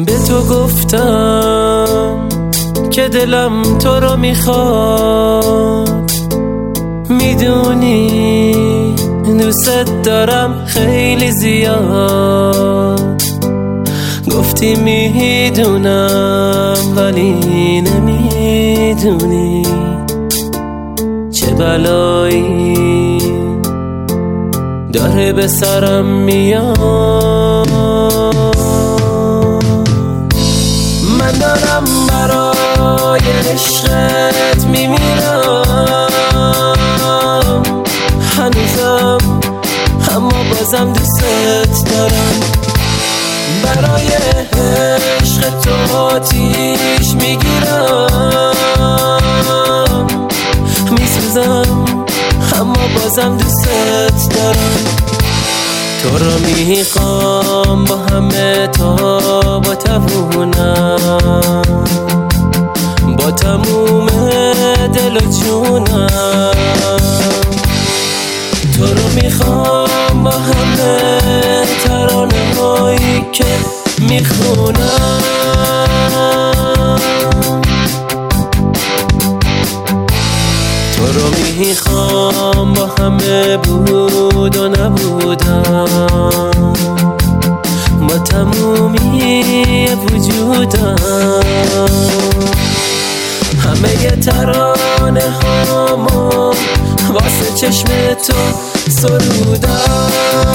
به تو گفتم که دلم تو رو میخواد، میدونی دوست دارم خیلی زیاد. گفتی میدونم ولی نمیدونی چه بلایی داره به سرم میاد. من دارم برای عشقت میمیرم هنوزم، اما بازم دوست دارم. برای عشق تو آتیش میگیرم، میسوزم اما بازم دوست دارم. تو رو میخوام با همه تاب و توانم، با تموم دل و جونم. تو رو میخوام با همه ترانه هایی که میخونم. تو رو میخوام با همه بود و نبودم، با تمومی وجودم. همه ترانه هامو واسه چشم تو سرودم.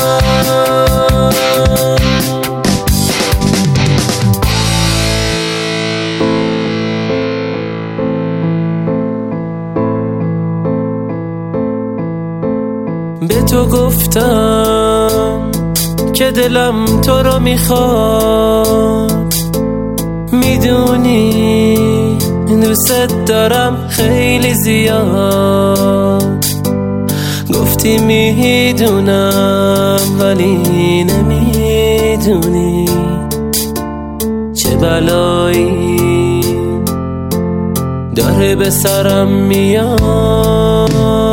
به تو گفتم که دلم تو رو میخواد، میدونی دوست دارم خیلی زیاد. گفتی میدونم ولی نمیدونی چه بلایی داره به سرم میاد.